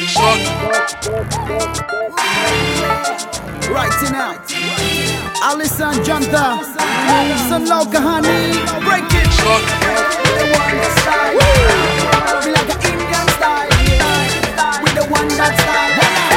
Right now, Alison Janta, Sun Lau Kahani, break it. The one that style, we like an Indian style, we the one that style.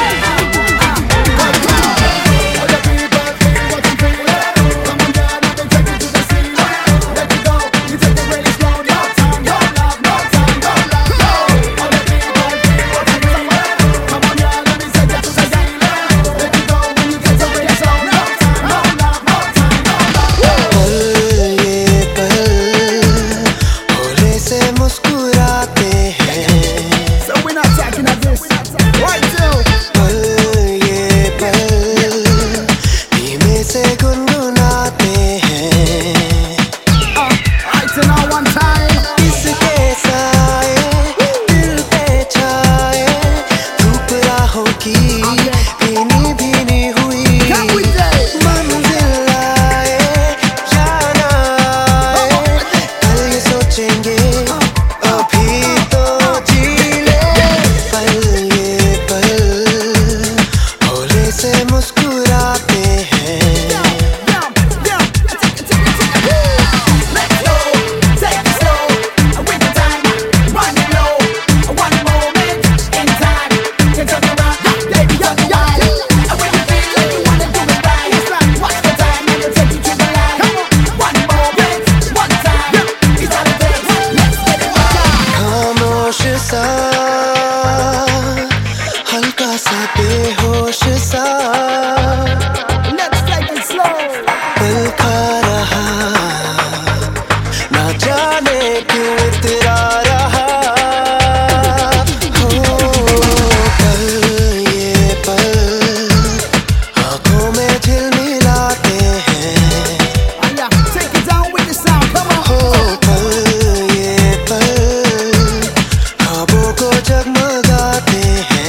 हल्का सा बेहोश सा Let's take it slow. पल खा रहा ना जाने क्यों इतरा रहा हो पल ये पल आँखों में झिलमिलाते हैं Take it down with the sound, come on. हो पल ये पल ख्वाबों को जगमगाते हैं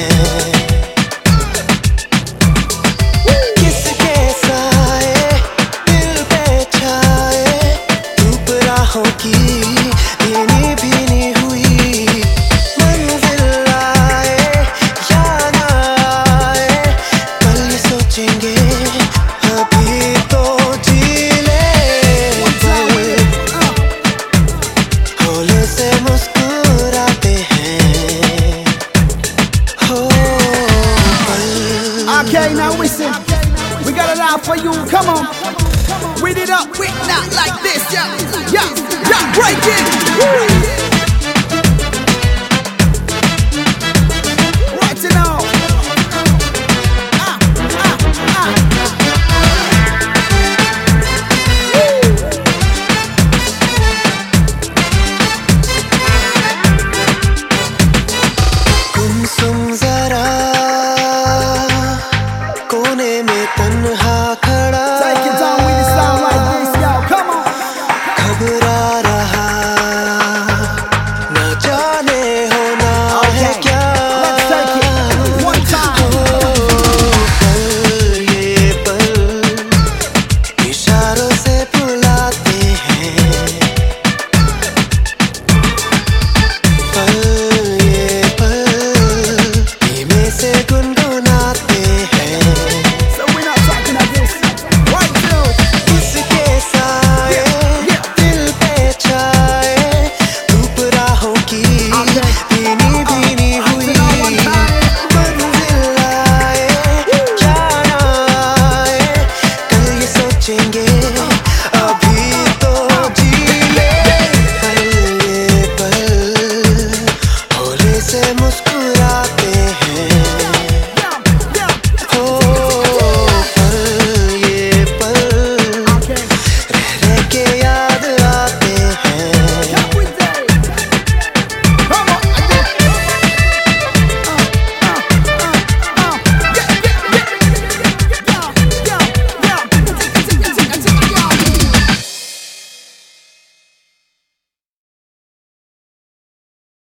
की भीनी भीनी हुई मंजिल आए या ना आए कल सोचेंगे अभी तो जी ले हौले से मुस्कुराते हैं हो पल Okay, now listen. We got it out for you. Come on. Read it up. Quick, not like this. Yeah, break it.